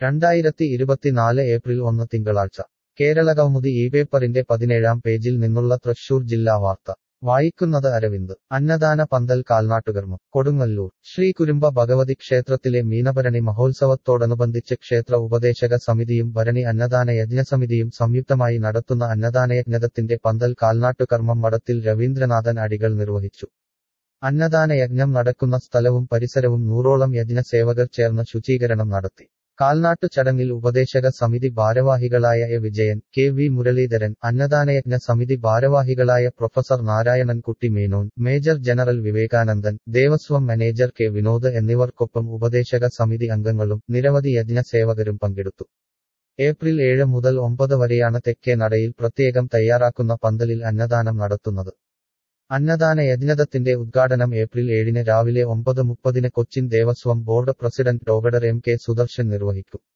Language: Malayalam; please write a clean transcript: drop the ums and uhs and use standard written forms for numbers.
2024 ഏപ്രിൽ 1 തിങ്കളാഴ്ച കേരളകൗമുദി ഈ പേപ്പറിന്റെ 17-ാം പേജിൽ നിന്നുള്ള തൃശൂർ ജില്ലാ വാർത്ത വായിക്കുന്നത് അരവിന്ദ്. അന്നദാന പന്തൽ കാൽനാട്ടുകർമ്മം കൊടുങ്ങല്ലൂർ ശ്രീകുരുമ്പ ഭഗവതി ക്ഷേത്രത്തിലെ മീനഭരണി മഹോത്സവത്തോടനുബന്ധിച്ച് ക്ഷേത്ര ഉപദേശക സമിതിയും ഭരണി അന്നദാന യജ്ഞസമിതിയും സംയുക്തമായി നടത്തുന്ന അന്നദാനയജ്ഞത്തിന്റെ പന്തൽ കാൽനാട്ടുകർമ്മം മഠത്തിൽ രവീന്ദ്രനാഥൻ അടികൾ നിർവഹിച്ചു. അന്നദാനയജ്ഞം നടക്കുന്ന സ്ഥലവും പരിസരവും 100ഓളം യജ്ഞസേവകർ ചേർന്ന് ശുചീകരണം നടത്തി. കാൽനാട്ടു ചടങ്ങിൽ ഉപദേശക സമിതി ഭാരവാഹികളായ A Vijayan, K V Muraleedharan, അന്നദാനയജ്ഞ സമിതി ഭാരവാഹികളായ professor Narayanankutty Menon, major general Vivekanandan, Devaswom manager K Vinod എന്നിവർക്കൊപ്പം ഉപദേശക സമിതി അംഗങ്ങളും നിരവധി യജ്ഞസേവകരും പങ്കെടുത്തു. ഏപ്രിൽ 7 മുതൽ 9 വരെയാണ് തെക്കേ നടയിൽ പ്രത്യേകം തയ്യാറാക്കുന്ന പന്തലിൽ അന്നദാനം നടത്തുന്നത്. അന്നദാന യജ്ഞത്തിന്റെ ഉദ്ഘാടനം ഏപ്രിൽ 7 രാവിലെ 9:30 Cochin Devaswom board president doctor M K Sudarshan നിർവഹിക്കും.